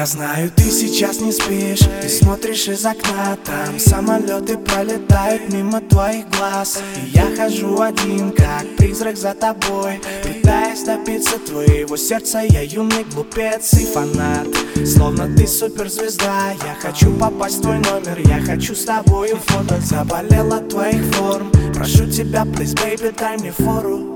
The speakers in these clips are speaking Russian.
Я знаю, ты сейчас не спишь, ты смотришь из окна, там самолеты пролетают мимо твоих глаз. И я хожу один, как призрак за тобой, пытаясь добиться твоего сердца. Я юный глупец и фанат, словно ты суперзвезда. Я хочу попасть в твой номер, я хочу с тобою фото. Заболел от твоих форм, прошу тебя, please, baby, дай мне фору.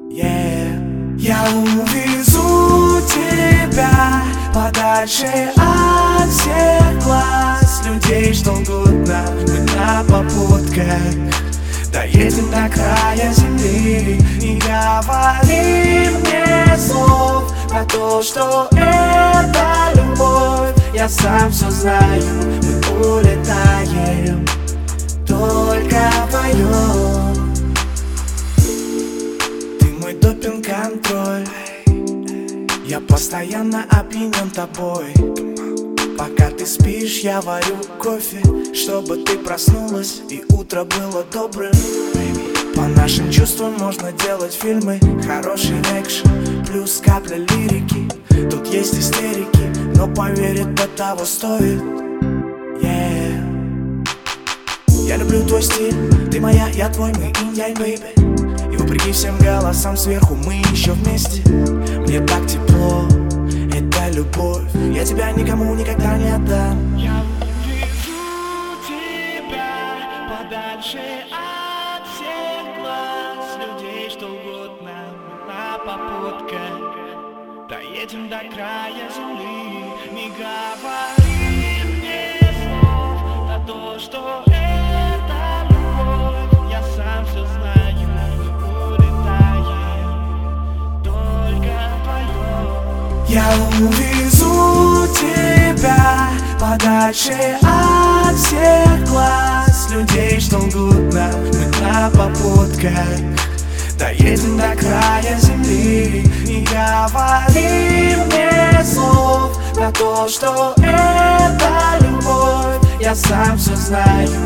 Я увезу тебя подальше от всех глаз людей, что лгут нам. Мы на попутках доедем до края земли. Не говори мне слов про то, что это любовь. Я сам все знаю, мы улетаем только вдвоем. Мой допинг-контроль, я постоянно опьянен тобой. Пока ты спишь, я варю кофе, чтобы ты проснулась и утро было добрым. По нашим чувствам можно делать фильмы, хороший экшен, плюс капля лирики. Тут есть истерики, но поверь, это того стоит. Я люблю твой стиль, ты моя, я твой, мы инь-янь, бэйби. И вопреки всем голосам сверху мы еще вместе. Мне так тепло, это любовь. Я тебя никому никогда не отдам. Я увезу тебя подальше от всех глаз людей, что лгут нам на попутках. Доедем до края земли. Не говори мне слов про то, что это любовь. Я сам все знаю. Я увезу тебя подальше от всех глаз людей, что лгут нам. Мы на попутках доедем до края земли. Не говори мне слов про то, что это любовь. Я сам все знаю,